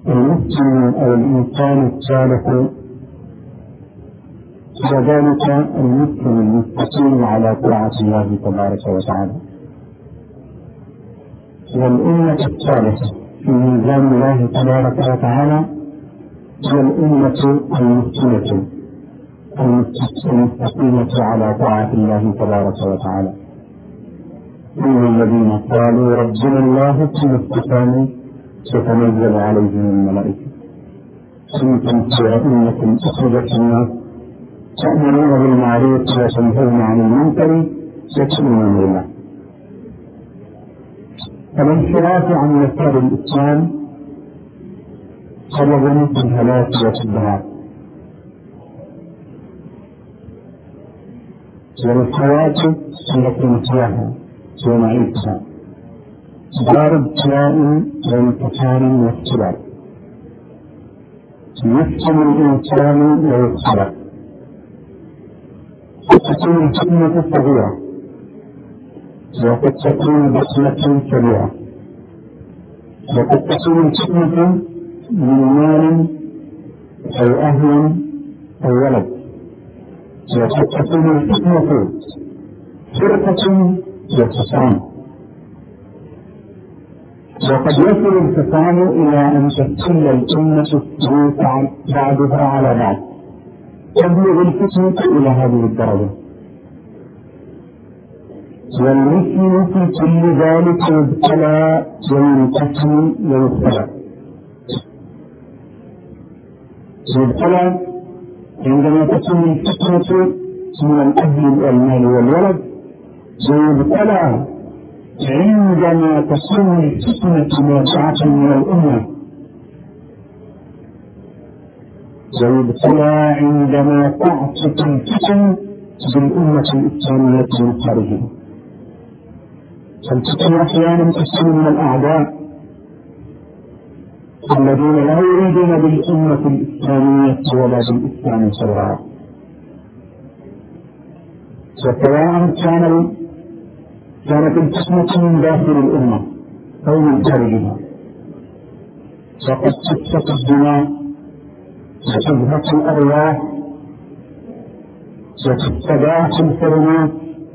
المسلم أو الإنسان الصالح وذلك المسلم المستقيم على طاعة الله تبارك وتعالى. والأمة الصالحة في ميزان الله تبارك وتعالى هي الأمة المسلمة المستقيمة على طاعة الله تبارك وتعالى. هم الذين قالوا ربنا الله ثم استقاموا تتنزل عليهم الملائكة كنتم خير أمة أخرجت الناس تأمرون بالمعروف وتنهون عن المنكر وتؤمنون بالله. الانحراف عن مسار الإسلام سبب في الهلاك والضلال، والحياة التي نحياها ونعيشها دار ابتلاء وانتصار واختلاف. يفهم الإنسان ويختلف، قد تكون الحكمة صغيرة وقد تكون بصمة كبيرة، وقد تكون الحكمة من مال أو أهل أو ولد، وقد تكون الحكمة فرقة وخصام، وقد يصل الخصام إلى أن تبتل الأمة السلوك بعضها على بعض، تبلغ الفتنة إلى هذه الدرجة. والمسلم في كل ذلك يبتلى وينقسم ويختلف. يبتلى عندما تكون الفتنة من الأهل والمال والولد، ويبتلى عندما تكون الفتنة نازعة من الأمة، ويبتلى عندما تعصف الفتن بالأمة الإسلامية من خارجها. فالفتن أحيانا تكون من الأعداء الذين لا يريدون بالأمة الإسلامية ولا بالإسلام صغرا، وسواء كانت الفتنة من داخل الأمة أو من خارجها، فقد تسفك الدماء وتزهق الأرواح وتستباح الحرمات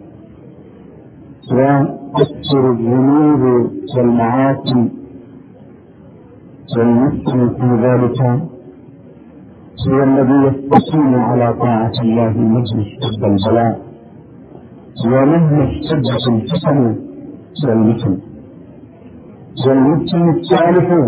وتكثر الذنوب والمعاصي. والمسلم في ذلك هو الذي يستقيم على طاعة الله مهما اشتد البلاء ومهما اشتدت الفتن والمحن. والمسلم الصالح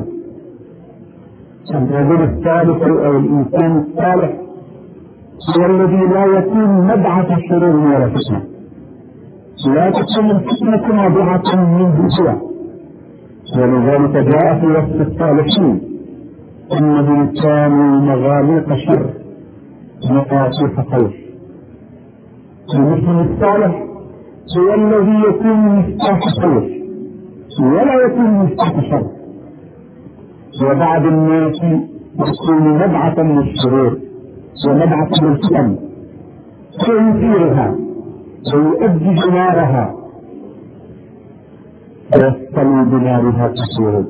الرجل الصالح أو الإنسان الصالح هو الذي لا يكون مبعث شرور ولا فتنة، لا تكون الفتنة نابعة منه سوى. ولذلك جاء في وصف الصالحين أنهم كانوا مغاليق شر مقاصيح خوف. المسلم الصالح هو الذي يكون مفتاح خوف ولا يكون مفتاح شر. وبعض الناس يكون مبعثا للشرور ومبعثا للفتن فيثيرها ويؤدي جنارها ويصطلي بنارها تسير.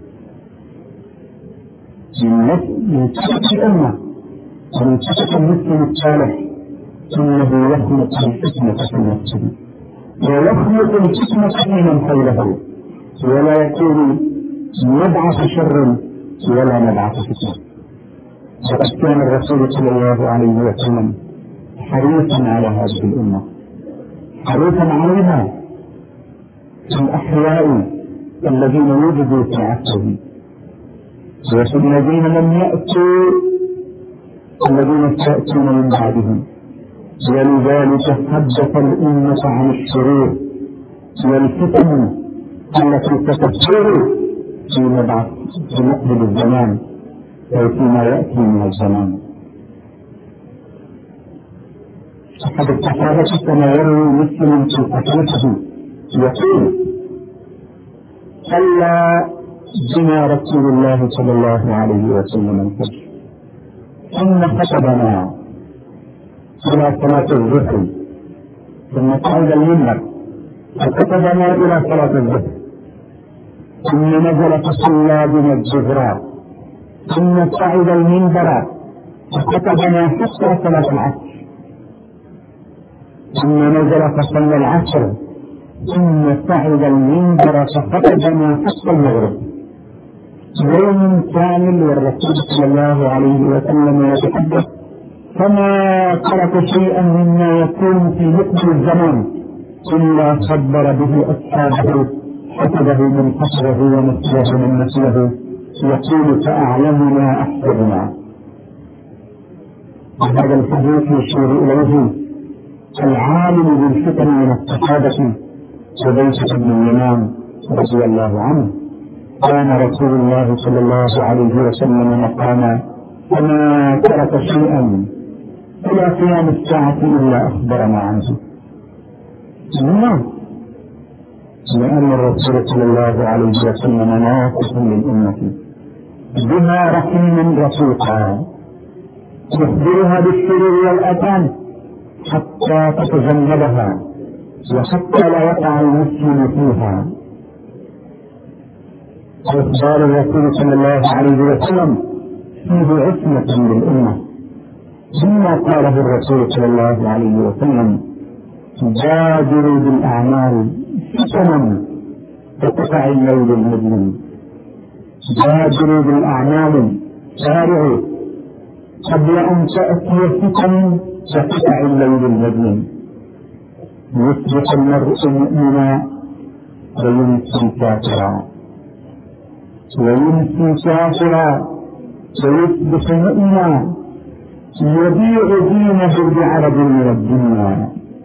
من سكة الأمة ومن سكة المسلم الصالح إنه يخلق الفتنة في نفسه ويخلق الفتنة من حوله، ولا يكون مبعث شر ولا مبعث فتنة. وقد كان الرسول صلى الله عليه وسلم حريصا على هذه الأمة، حريصا عليها في الأحياء الذين وجدوا في عصره وفي الذين لم يأتوا الذين سيأتون من بعدهم. ولذلك حدث الأمة عن الشرور والفتن التي ستكثر في مقبل الزمان أو فيما يأتي من الزمان. أحد الصحابة كما يروي مسلم في صحيحه يقول: صلى بنا رسول الله صلى الله عليه وسلم الفجر ثم خطبنا إلى صلاة الظهر ثم صعد المنبر فخطبنا إلى صلاة الظهر ثم نزل فصلى بنا الظهر ثم صعد المنبر فخطبنا حتى صلاة العصر، ثم نزل فصلى العصر، ثم صعد المنبر فخطبنا حتى المغرب. يوم كامل والرسول صلى الله عليه وسلم يتحدث، فما ترك شيئا مما يكون في مقبل الزمان إلا صبر به أصحابه، حسبه من حسبه ومثله من مثله، يقول فأعلمنا أحسبنا. وهذا الحديث يشير إليه العالم بالفتن من الصحابة حذيفة بن اليمان رضي الله عنه. كان رسول الله صلى الله عليه وسلم مقاما وما ترك شيئا إلى قيام الساعة إلا أخبرنا عنه. لأن الرسول صلى الله عليه وسلم ناصح للأمة بما رحيما رفيقا يخبرها بالشرور والآثام حتى تتجنبها وحتى لا يقع المسلم فيها. وإخبار الرسول صلى الله عليه وسلم فيه عصمة للأمة، ثم قاله الرسول صلى الله عليه وسلم بادروا بالأعمال فتنا كقطع الليل المظلم. بادروا بالأعمال، سارعوا قبل أن تأتي فتن كقطع الليل المظلم. يصبح المرء مؤمنا ويمسي كافرا، ويمسي كافرا ويصبح مؤمنا، يبيع دينه بعرض من الدنيا.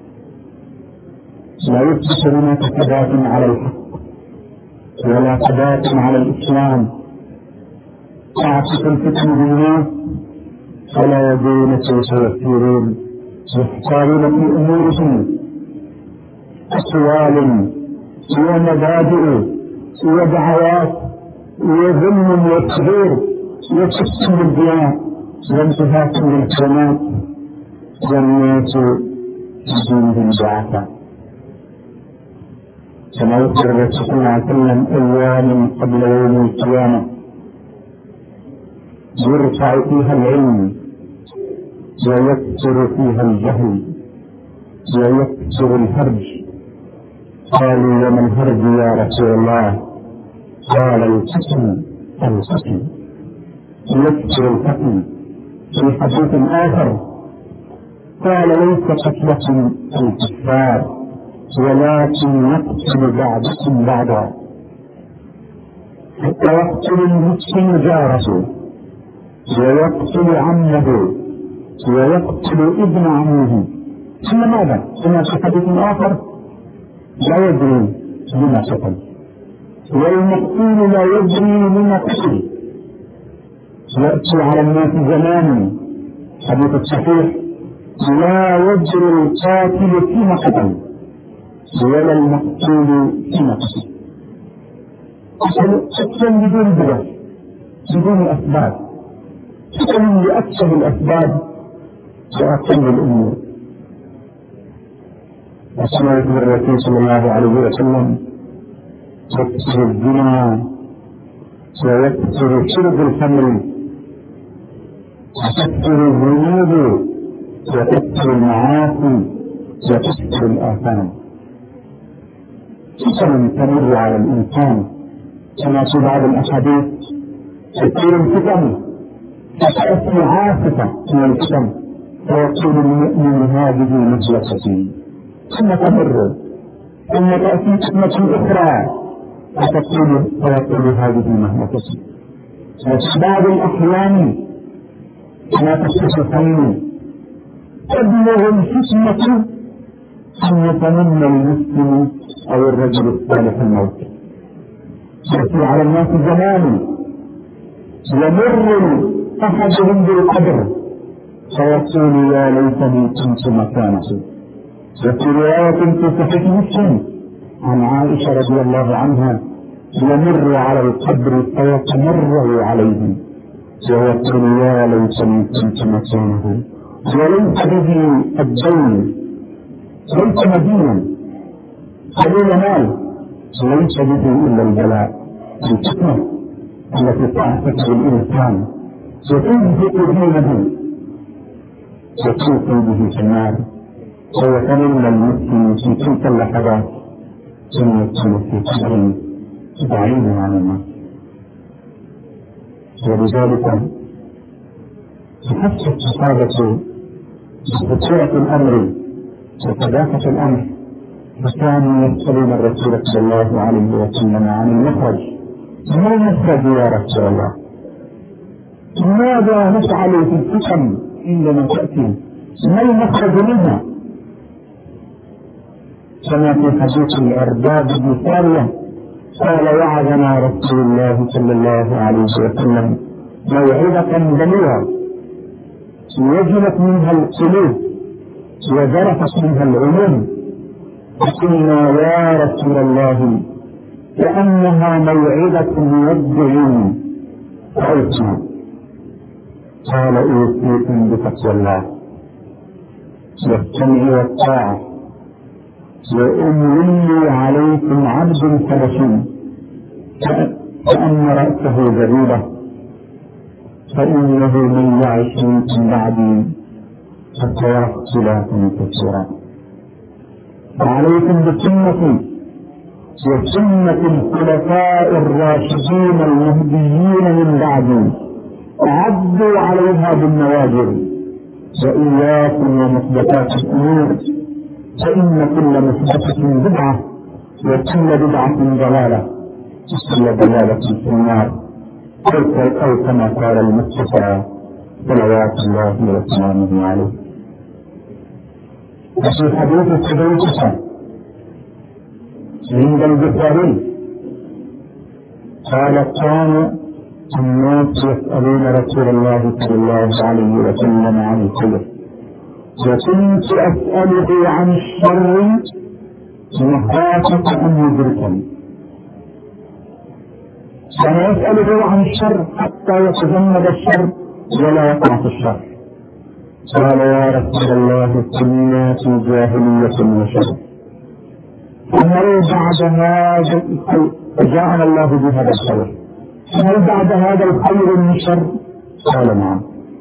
لا يصبح هناك ثبات على الحق ولا ثبات على الإسلام. تعصف الفتن بالناس فلا يدون كيف يسيرون، يحتالون في أمورهم أقوال ومبادئ ودعوات وظلم وتغيير وتسليم الديان وانتهاك للحرمات، والناس بدونهم ضعفا. كما يخبر الرسول صلى الله عليه وسلم أيام قبل يوم القيامة يرفع فيها العلم ويكثر فيها الجهل ويكثر الهرج. قالوا وما الهرج يا رسول الله؟ قال الفتن الفتن، يكثر الفتن. في حديث آخر قال ليس قتلكم الكفار ولكن يقتل بعضكم بعضا، حتى يقتل المسلم جاره ويقتل عمه ويقتل ابن عمه. ثم ماذا؟ ثم في حديث آخر لا يدري لما قتل، والمقتول لا يدري لما قتل. يأتي على الناس زمان، حديث الصحيح، لا يدري القاتل فيما قتل ولا المقتول فيما قتل. قتل بدون بدء بدون أسباب، قتل لأكثر الأسباب وأقل الأمور. وكما يخبر الرسول صلى الله عليه وسلم يكثر الزنا ويكثر شرب الخمر وتكثر الذنوب وتكثر المعاصي وتكثر الآثام. فتن تمر على الإنسان كما في بعض الأحاديث تكثر الفتن فتأتي عاصفة من الفتن فيقول المؤمن هذه مجلستي، ثم تمر ثم تأتي فتنة أخرى فيقول هذه مهلكتي. وفي بعض الأحيان كما في الصحيحين تبلغ الفتنة أن يتمنى المسلم أو الرجل الصالح الموت. يأتي على الناس زمان يمر أحدهم بالقبر فيقول يا ليتني كنت مكانه. وفي رواية في صحيح مسلم عن عائشة رضي الله عنها يمر على القبر فيتمرغ عليه ويقول يا ليتني كنت مكانه. وليس به الدين، ليس مدينا قليل مال، ليس به إلا البلاء الفتنة التي تعتقد الإنسان وتنفق دينه وتوقي به في النار، ويتمنى المسلم في تلك اللحظات أن يكون في قبر بعيد عن النار. ولذلك تحس الصحابة بخطورة الأمر وكثافة الأمر، فكانوا يسألون الرسول صلى الله عليه وسلم عن المخرج. ما المخرج يا رسول الله؟ ماذا نفعل في الفتن عندما تأتي؟ ما المخرج منها؟ كما في حديث الأرباب بن سارية قال وعظنا رسول الله صلى الله عليه وسلم موعظة بليغة وجلت منها القلوب وذرفت منها العيون، فقلنا يا رسول الله كأنها موعظة مودع فأوصنا. قال أوصيكم بتقوى الله والسمع والطاعة، وأملي عليكم عبد حبشي كأن رأسه جبيلة، فإنه من يعش منكم بعدي فسيرى اختلافا كثيرا. وعليكم بسنتي وسنة الخلفاء الراشدين المهديين من بعدي، عضوا عليها بالنواجذ، وإياكم ومحدثات الأمور، فإن كل محدثة بدعة وكل بدعة ضلالة وكل ضلالة في النار، أو كما قال المصطفى صلوات الله وسلامه عليه. وفي حديث حذيفة عند البخاري قال كان الناس يسألون رسول الله صلى الله عليه وسلم عن الخير، وكنت أسأله عن الشر مخافة أن يدركني. كان يسأله عن الشر حتى يتجنب الشر ولا يقع في الشر. قال يا رسول الله كنا في جاهلية وشر، فهل بعد هذا الخير فجاءنا الله بهذا الخير، هل بعد هذا الخير من شر؟ قال نعم.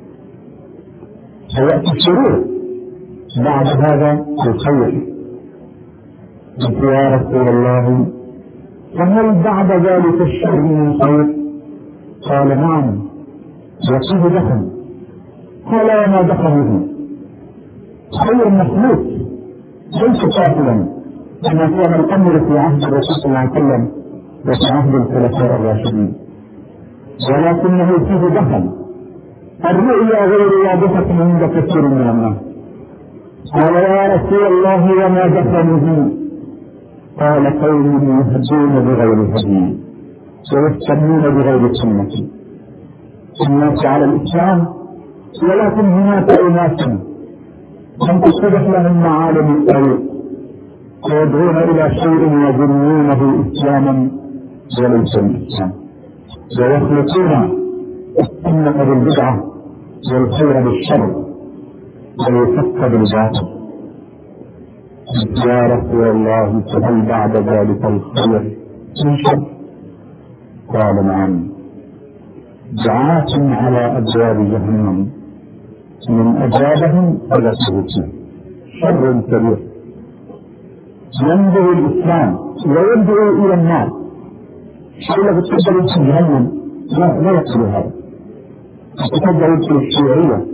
سيأتي الشرور بعد هذا الخير. قلت يا رسول الله فهل بعد ذلك الشر من خير؟ قال نعم، وفيه دخل. قال وما دخله؟ خير مخلوق ليس قاتلا كما كان الامر في عهد الرسول صلى الله عليه وسلم وفي عهد الخلفاء الراشدين، ولكنه فيه دخل. الرؤيا غير واضحة عند كثير من الناس. قال يا رسول الله وما دخله؟ قال قوم يهدون بغير هدي ويستنون بغير سنة. الناس على الإسلام، ولكن هناك أناس لم تصبح لهم معالم الطريق ويدعون إلى شيء يظنونه إسلاما وليس الإسلام، ويخلطون السنة بالبدعة والخير بالشر والفسق بالباطل. يا رسول الله فهل بعد ذلك الخير من شر؟ قال نعم، دعاة على أبواب جهنم من أجابهم فلا تبكي، شر كبير ينبغي الإسلام ويدعو إلى النار. حول تقدر في جهنم لا يقصد هذا، تقدر في الشيوعية،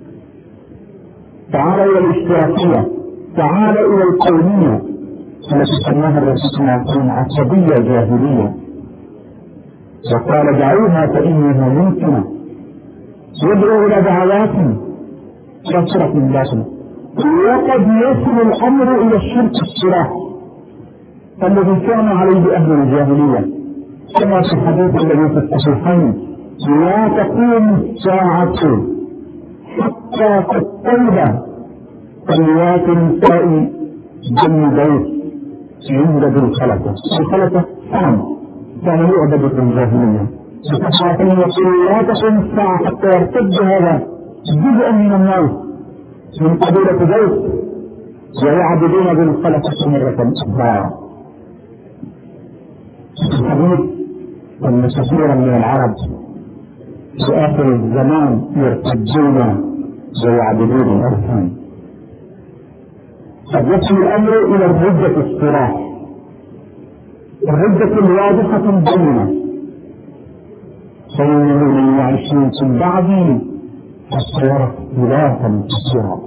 تعال إلى الاشتراكية، تعال إلى القومية التي سماها الرسول صلى الله عليه وسلم عصبية جاهلية، وقال دعوها فإنها ممكنة. يدعو إلى دعوات كثرة من باطنة، وقد يصل الأمر إلى الشرك الصراح الذي كان عليه أهل الجاهلية، كما في الحديث الذي في الصحيحين لا تقوم الساعة حتى تطيب طيات النساء جن بيت عند ذي الخلفة. الخلفة صنم كان يعبد في الجاهلية، يقول لا تقوم الساعة حتى يرتد هذا جزء من الناس من قبيلة بيت ويعبدون بالخلفة مرة أخرى. الحديث أن كثيرا من العرب في آخر الزمان يرتدون ويعبدون الأوثان. قد يصل الأمر إلى الردة الصراح، الردة الواضحة البينة. فإنه من يعيش منكم بعدي فسيرى اختلافا كثيرا.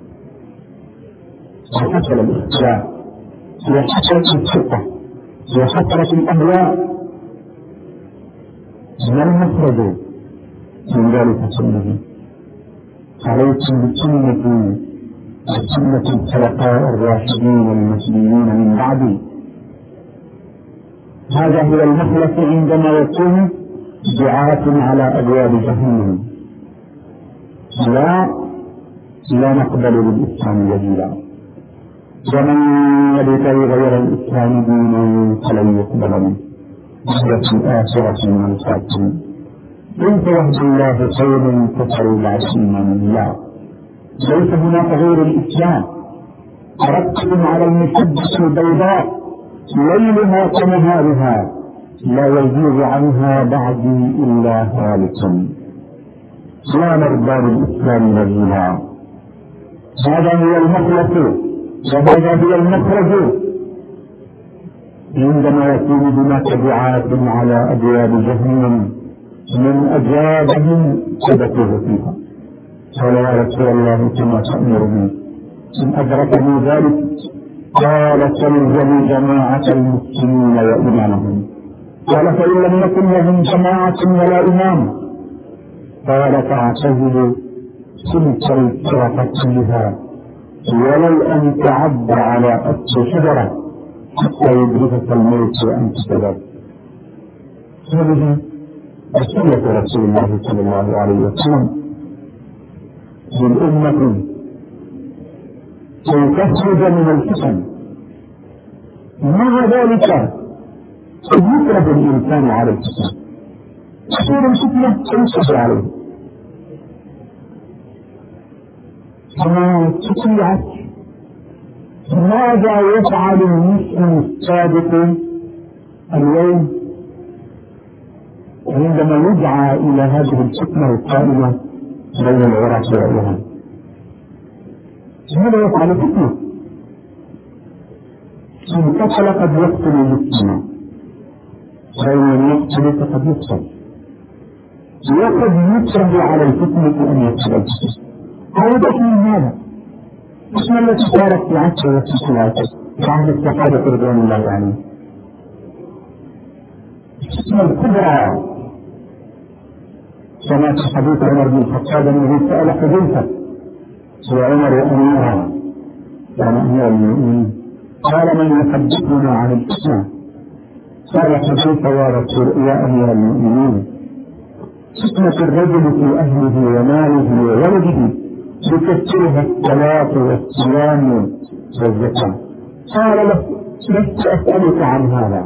وحصل الاختلاف وحصلت الفرقة وحصلت الأهواء، لم يخرجوا من ذلك كله. عليكم بسنتي وسنة الخلفاء الراشدين المهديين من بعدي. هذا هو المخلص عندما يكون دعاة على أبواب جهنم. لا نقبل بالإسلام جديدا، ومن يبتغي غير الإسلام دينا فلن يقبل منه وهو في الآخرة من الخاسرين. إن توحد الله خير كفروا بعد إيمان الله. ليس هناك غير الإسلام. تركتم على المسبة البيضاء ليلها كنهارها لا يزيغ عنها بعدي إلا هالك. لا نرضى بالإسلام بديلا. هذا هو المخلص وهذا هو المخرج عندما يكون هناك دعاة على أبواب جهنم من أجابهم سبقوه فيها. قال يا رسول الله كما تأمرني إن أدركني ذلك قال تلزم جماعة المسلمين وإمامهم. قال فإن لم يكن لهم جماعة ولا إمام قال تعتزل تلك الفرقة كلها ولو أن تعد على أصل شجرة حتى يدركك الموت وأنت كذلك. هذه وصية رسول الله صلى الله عليه وسلم للأمة كي تخرج من الفتن. مع ذلك قد يكره الإنسان على الفتن، تصير الفتنة تنصب عليه كما تطيعت. ماذا يفعل المسلم الصادق اليوم عندما يدعى إلى هذه الفتنة القائمة بين العراق وإيران؟ ماذا يفعل فتنة؟ إن قتل قد يقتل المسلم، وإن لم يقتل فقد يقتل، وقد يكره على الفتنة أن يقتل الفتنة. هذا من هذا اسم التي صارت في عصر رسول الله في عهد الصحابة رضوان الله عنهم. الفتنة الكبرى كما في حديث عمر بن الخطاب أنه سأل حذيفة وعمر أميرا كان أمير المؤمنين قال من يحدثنا عن الفتنة؟ قال حذيفة يا أمير المؤمنين فتنة الرجل في أهله وماله وولده يكثرها الصلاة والصيام والزكاة. قال له لست أسألك عن هذا،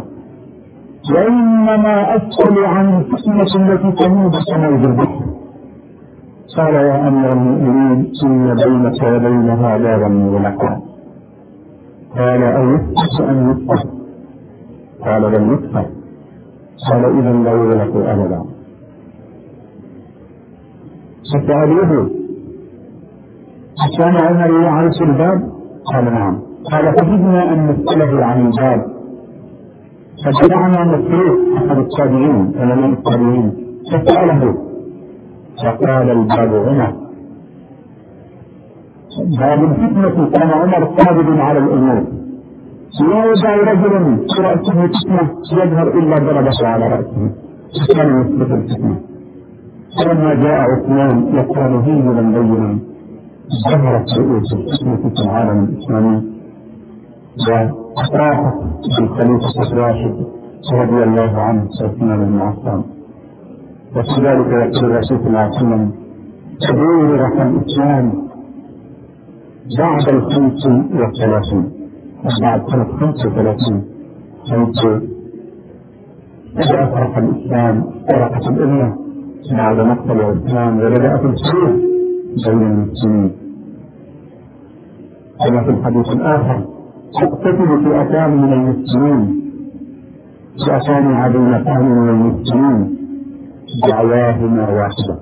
وإنما أسأل عن الفتنة التي تموت كموج البحر. قال يا أمير المؤمنين إن بينك وبينها بابا مغلقا. قال أو يفتح أم يفتح؟ قال بل يفتح. قال إذا لا يغلق أبدا. فسألوه كان عمر يعرف الباب؟ قال نعم. قال فجدنا أن نسأله عن الباب فجمعنا مسروق أحد التابعين علماء التابعين فسأله فقال الباب هنا. باب الفتنة كان عمر قابض على الأمور لا يدع رجلا في رأسه فتنة يظهر إلا ضربه على رأسه فكان يثبت الفتنة. فلما جاء عثمان يقال هينا بينا ظهرت رؤوس الفتنة في العالم الإسلامي وأطرافت بالخليفة الراشد رضي الله عنه عثمان بن عفان. وفي ذلك يقول الرسول صلى الله عليه وسلم تبورك الإسلام بعد 35 بعد سنة 35 حيث أفرق الإسلام فرقت الأمة بعد مقتل عثمان وبدأت الحروب بين المسلمين. كما في الحديث الآخر تقتتل فئتان من المسلمين وكان عظيمتان والمسلمين دعواهما واحدة.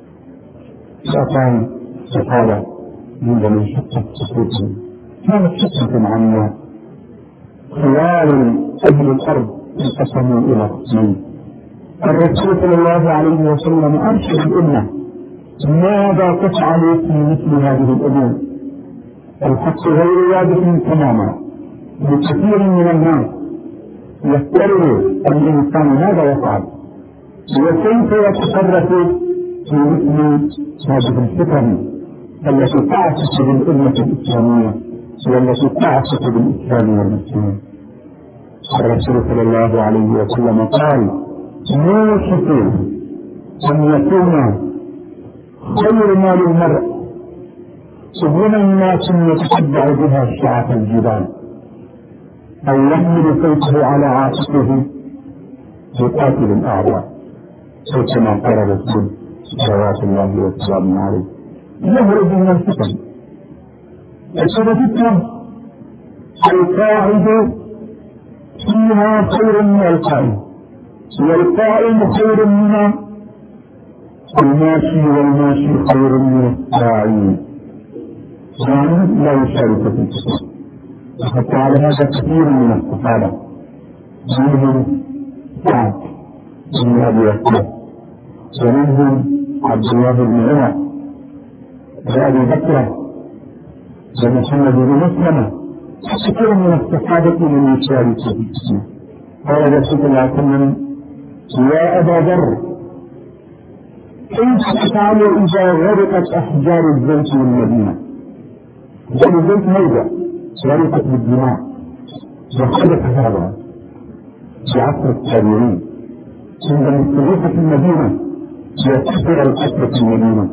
وكان الصحابة عندما شقت صفوفهم كانت شقة عامة. خلال أهل الأرض انقسموا إلى قسمين. الرسول صلى الله عليه وسلم أرشد الأمة ماذا تفعل في مثل هذه الأمور. الحق غير واضح تماما لكثير من الناس يفترض الإنسان ماذا يفعل وكيف يتصرف في مثل هذه الفتن التي تعكس بالأمة الإسلامية والتي تعكس بالإسلام والمسلمين. الرسول صلى الله عليه وسلم قال: يوشك أن يكون خير ما للمرء سبل الناس يتتبع بها شعف الجبال أو يحمل سيفه على عاتقه يقاتل الأعداء، أو كما قال الرسول صلوات الله وسلامه عليه يهرب من الفتن. الفتن القاعد فيها خير من القائم، والقائم خير من الماشي، والماشي خير من الساعي، يعني لا يشارك في الفتن. وحتى على هذا كثير من الصحابة منهم سعد بن أبي وقاص، ومنهم عبد الله بن عمر وأبي بكر ومحمد بن مسلمة، كثير من الصحابة من يشارك في الفتن. قال رسول الله صلى الله عليه وسلم: يا أبا ذر، كيف تفعل إذا غرقت أحجار الزيت والمدينة؟ أحجار الزيت موضع غرقت بالدماء، وحدث هذا في عصر التابعين عندما استضيفت المدينة وكثر القتل في المدينة.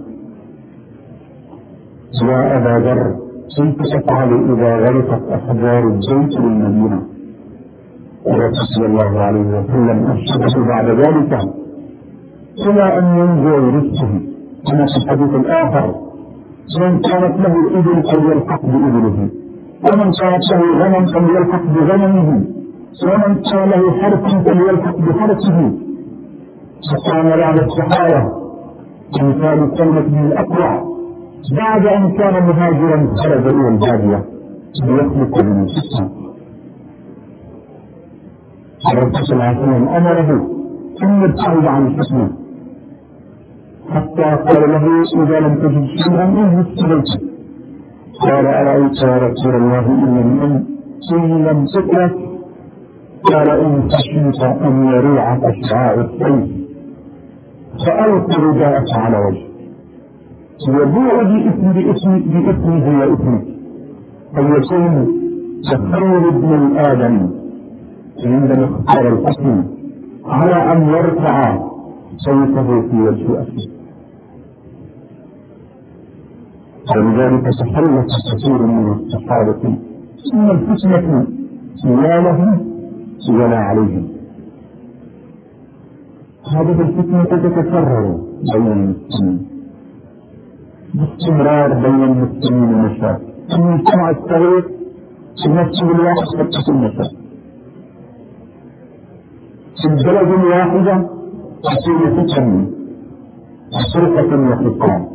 يا أبا ذر، كيف تفعل إذا غرقت أحجار الزيت والمدينة؟ الرسول صلى الله عليه وسلم أرشده بعد ذلك إلى أن ينجو رزقه، كما في الحديث الآخر: من كانت له الإبل فليلحق بإبله، ومن كانت له غنم فليلحق بغنمه، ومن كان له حرث فليلحق بحرثه. فكان بعد الصحابة مثال كلمة بن الأقرع بعد أن كان مهاجرا خرج إلى البادية ليخلق من الفتنة. الرسول صلى الله عليه وسلم أمره أن يبتعد عن الفتنة، حتى قال له: إذا لم تجد شيئا اهرب إليك. قال: أرأيت يا رسول الله إن لم تترك؟ قال: إن خشيت أن يريعك شعاع السيف فألق رداءك على وجهك يبوء بإثمه وإثمك، أن يكون كخير ابن آدم عندما اختار الحكم على أن يرفع سيفه في وجه أخيه. ولذلك تحلت كثير من الصحابة إن الفتنة لا لهم ولا عليهم. هذه الفتنة تتكرر بين المسلمين باستمرار، بين المسلمين والمشاكل. المجتمع الصغير في نفسه الواحد تكون مشاكل، في البلد الواحدة تصير فتن وسرقة وقتال.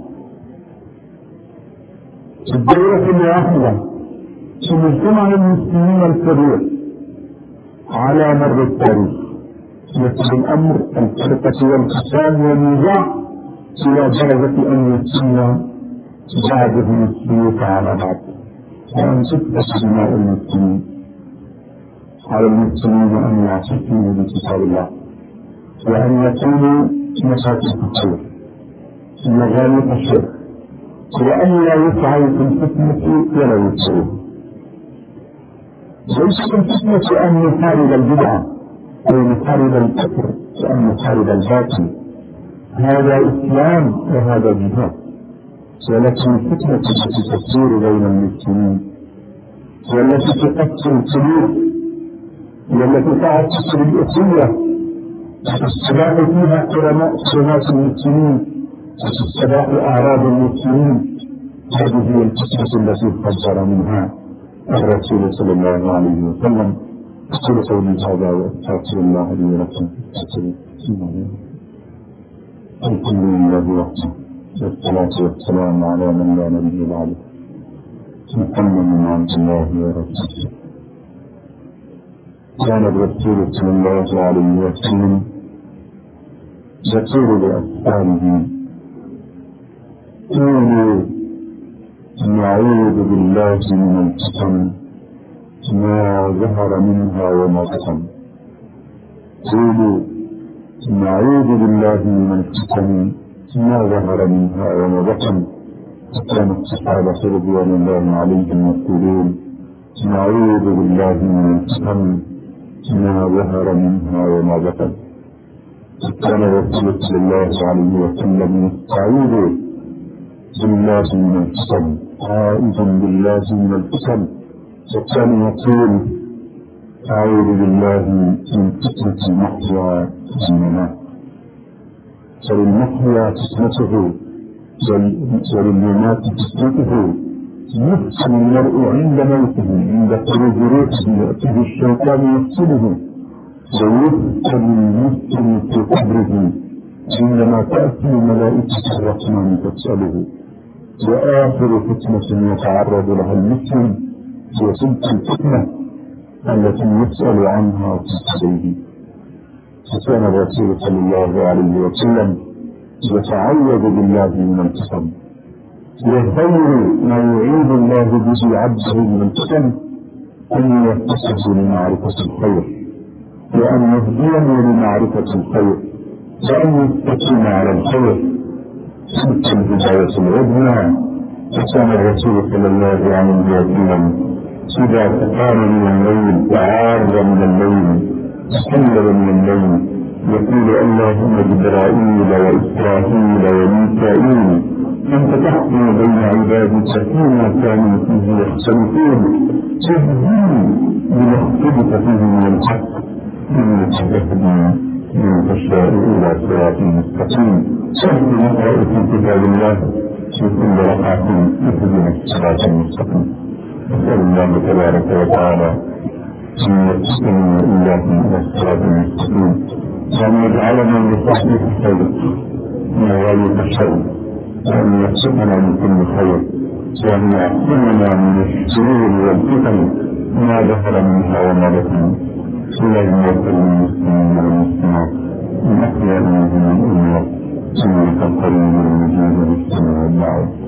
في الدولة الواحدة في مجتمع المسلمين الكبير على مر التاريخ يصل الأمر الفرقة والفساد والنزاع إلى درجة أن يسمى بعضهم السيوف على بعض، وأن تثبت دماء المسلمين. على المسلمين أن يعتصموا بكتاب الله، وأن يكونوا مشاكل الخير مغاليق الشر، وأن لا يسعوا في الفتنة ولا يسعوا. ليست الفتنة أن يحارب البدعة أو يحارب الكفر وأن يحارب الباطل، هذا إسلام وهذا جهاد. ولكن الفتنة التي تصير بين المسلمين والتي تقتل القلوب والتي تعكس بالأخوة وتستباح فيها حرمات المسلمين وتستباح أعراض المسلمين، هذه هي الفتنة التي حذر منها الرسول صلى الله عليه وسلم أقول قولي هذا وأستغفر الله لي ولكم الحمد لله وحده والصلاة والسلام على من لا نبي بعده محمد عبد الله ورسوله. كان الرسول صلى الله عليه وسلم يقول لأصحابه قولوا نعوذ بالله من الفتن ما ظهر منها وما بطن. قولوا نعوذ بالله من الفتن ما ظهر منها وما بطن. وكان الصحابة رضوان الله عليهم يقولون نعوذ بالله من الفتن ما ظهر منها وما بطن. وكان الرسول صلى الله عليه وسلم يستعيذ بالله من الفتن عائذ بالله من الفتن. وكان يقول أعوذ بالله من فتنة المحيا والممات. فللمحيا فتنته وللممات فتنته. يفتن المرء عند موته عند خروج روحه يأتيه الشيطان يفسده. ويفتن المسلم في قبره عندما تأتي ملائكة الرحمن تسأله. وآخر فتنة يتعرض لها المسلم هي تلك الفتنة التي يسأل عنها في قبره. فكان الرسول صلى الله عليه وسلم يتعوذ بالله من الفتن. وخير ما يعيذ الله به عبده من الفتن أن يتصف لمعرفة الخير وأن يهديه لمعرفة الخير وأن يستقيم على الخير. تلك الهداية العظمى. وكان الرسول صلى الله عليه وسلم إذا تقام من الليل وعار من الليل وسلم من الليل يقول اللهم جبرائيل وإسرافيل وميكائيل أنت تحكم بين عبادك فيما كانوا فيه يختلفون تهدي بما اختلف فيه من الحق إنك تهدي من تشاء إلى صراط مستقيم. سهل نقرأ في كتاب الله في كل ركعة اهدنا الصراط المستقيم. أسأل الله تبارك وتعالى أن يقسم إياكم إلى الصراط المستقيم وأن يجعلنا لصحبه الخير من غاية الشر وأن يحسبنا من كل خير وأن يحسبنا من الشرور والفتن ما ظهر منها وما بطن. اللهم اغفر للمسلمين والمسلمات من أحيائهم من الأموات إنك قريب مجيب بالسماء والدعوة.